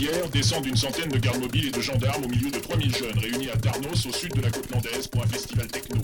Hier, descendent une centaine de gardes mobiles et de gendarmes au milieu de 3000 jeunes réunis à Tarnos, au sud de la côte landaise, pour un festival techno.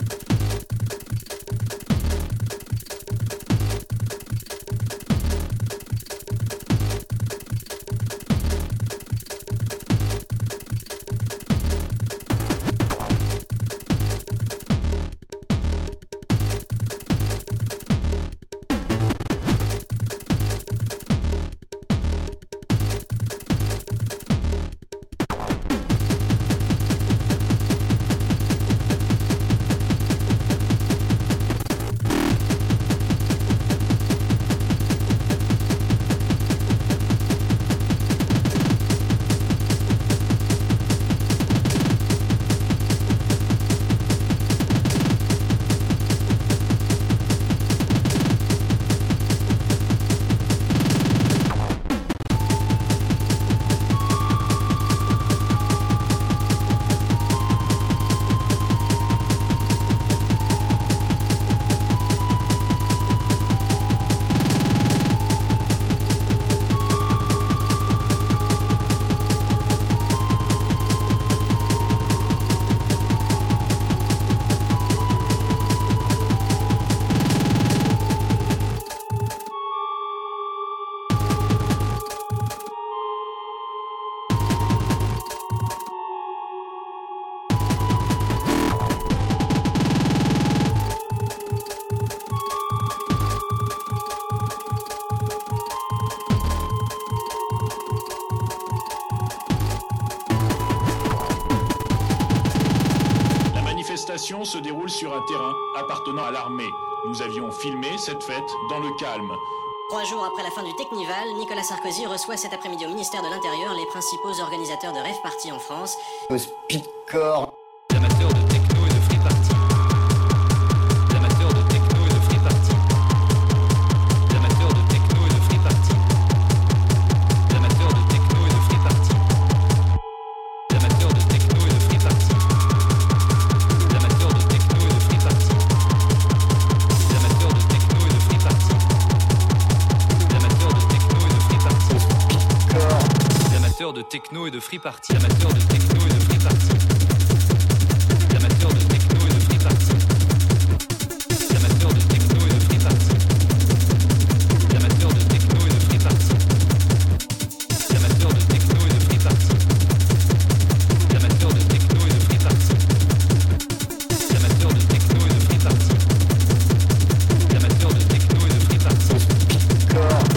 La manifestation se déroule sur un terrain appartenant à l'armée. Nous avions filmé cette fête dans le calme. 3 jours après la fin du Technival, Nicolas Sarkozy reçoit cet après-midi au ministère de l'Intérieur les principaux organisateurs de rave party en France. Au speedcore. Amateurs de techno et de free party. Amateurs de techno et de free party. Amateurs de techno et de free party. Amateurs de techno et de free party. Amateurs de techno et de free party. Amateurs de techno et de free party. Amateurs de techno et de free party. Amateurs de techno et de free party. Amateurs de techno et de free party. Amateurs de techno et de free party. Amateurs de techno et de free party. Amateurs de techno et de free party. Amateurs de techno et de free party. Amateurs de techno et de free party. Amateurs de techno et de free party. Amateurs de techno et de free party. Amateurs de techno et de free party.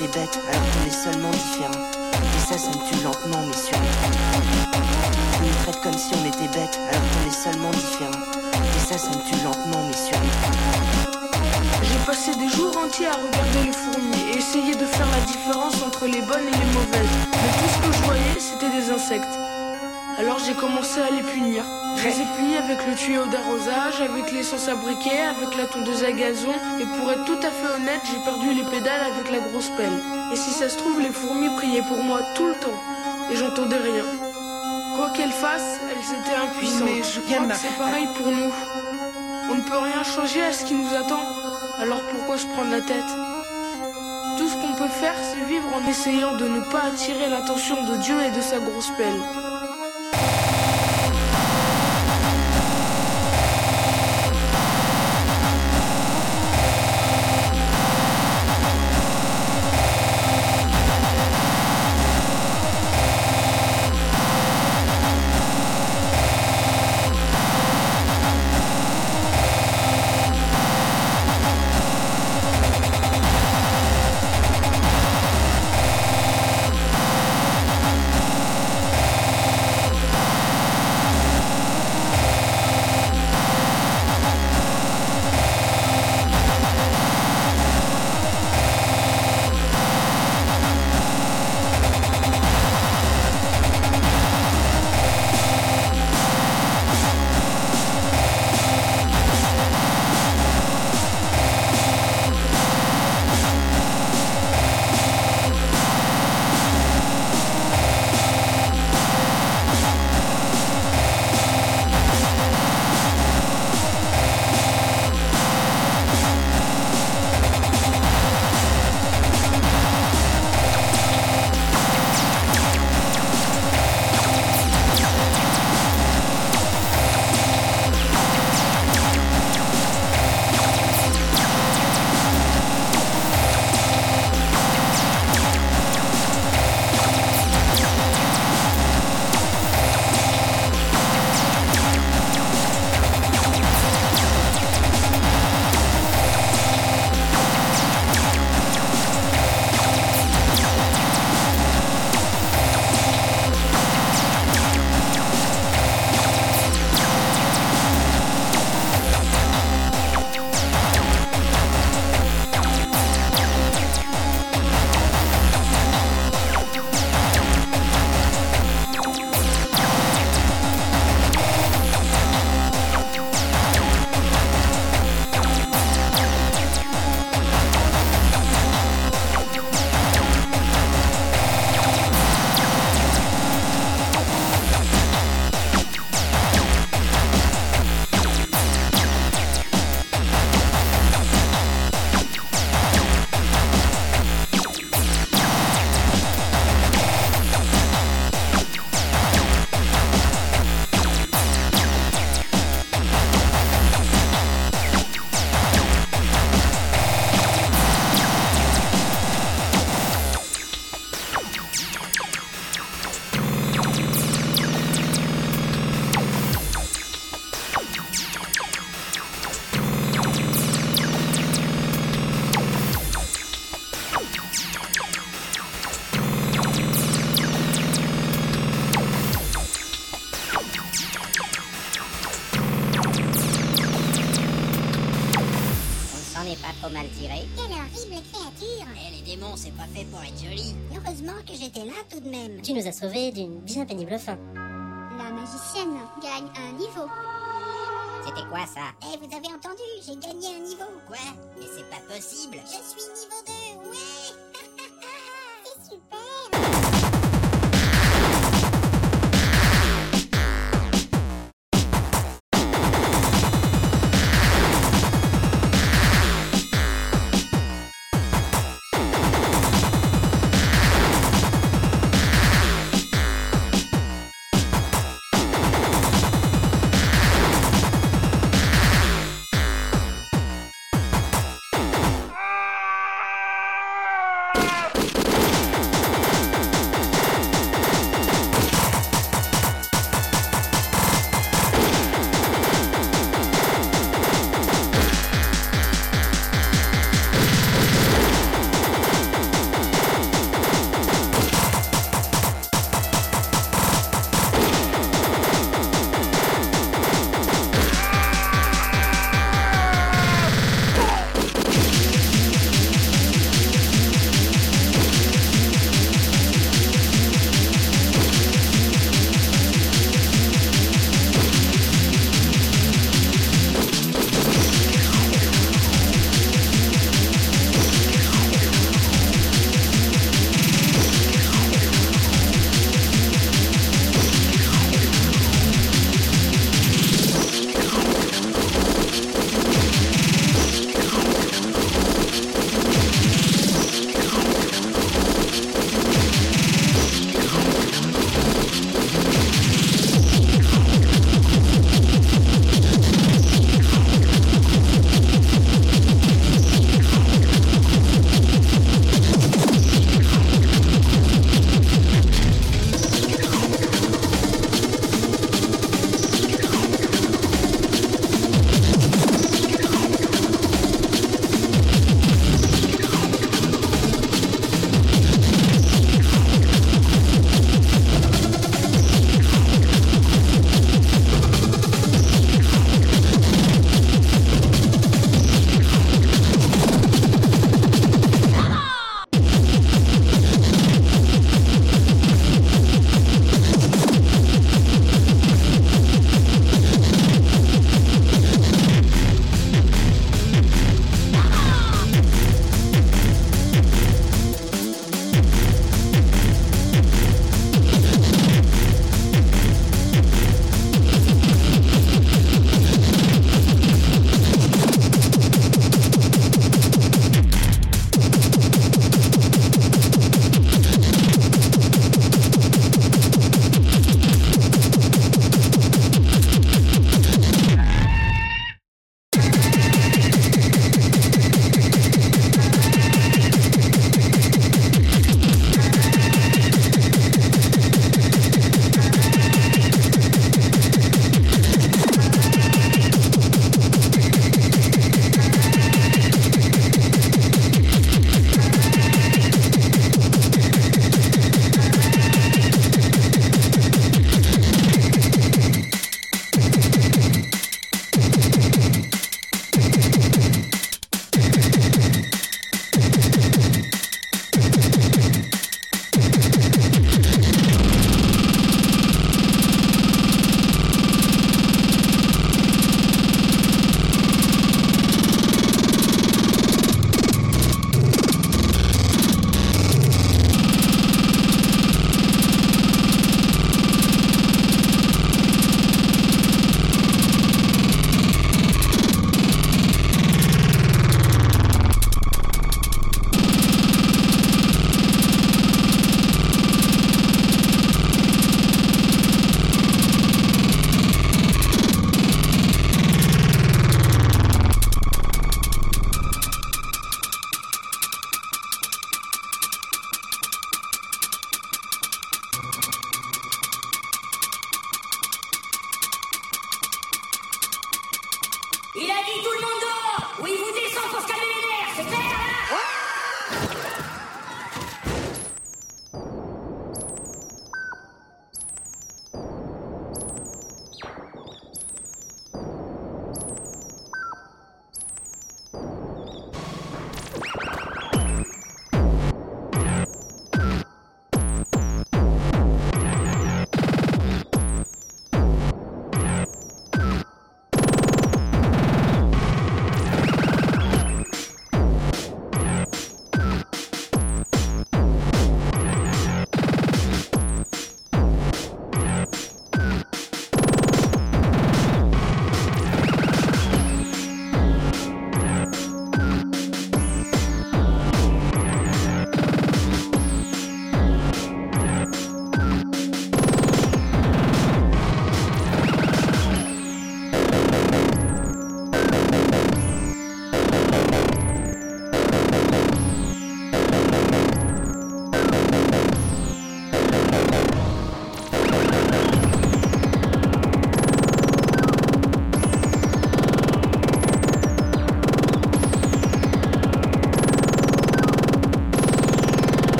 était bête alors qu'on est seulement différents. Et ça me tue lentement mais sûrement. On nous traite comme si on était bête alors qu'on est seulement différents. Et ça me tue lentement mais sûrement. J'ai passé des jours entiers à regarder les fourmis et essayer de faire la différence entre les bonnes et les mauvaises. Mais tout ce que je voyais, c'était des insectes. Alors j'ai commencé à les punir. Je les ai punis avec le tuyau d'arrosage, avec l'essence à briquet, avec la tondeuse à gazon. Et pour être tout à fait honnête, j'ai perdu les pédales avec la grosse pelle. Et si ça se trouve, les fourmis priaient pour moi tout le temps. Et j'entendais rien. Quoi qu'elles fassent, elles étaient impuissantes. Mais je crois que c'est pareil pour nous. On ne peut rien changer à ce qui nous attend. Alors pourquoi se prendre la tête? Tout ce qu'on peut faire, c'est vivre en essayant de ne pas attirer l'attention de Dieu et de sa grosse pelle. Pas trop mal tiré. Quelle horrible créature! Eh, les démons, c'est pas fait pour être joli. Heureusement que j'étais là tout de même. Tu nous as sauvés d'une bien pénible fin. La magicienne gagne un niveau. C'était quoi ça? Eh, vous avez entendu, j'ai gagné un niveau. Quoi? Mais c'est pas possible. Je suis niveau 2, ouais! C'est super!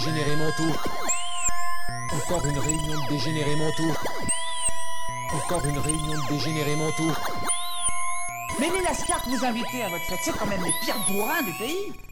dégénérés mentaux. Encore une réunion de dégénérés mentaux. Encore une réunion de dégénérés mentaux. Mais les lascars que vous invitez à votre fête, c'est quand même les pires bourrins du pays.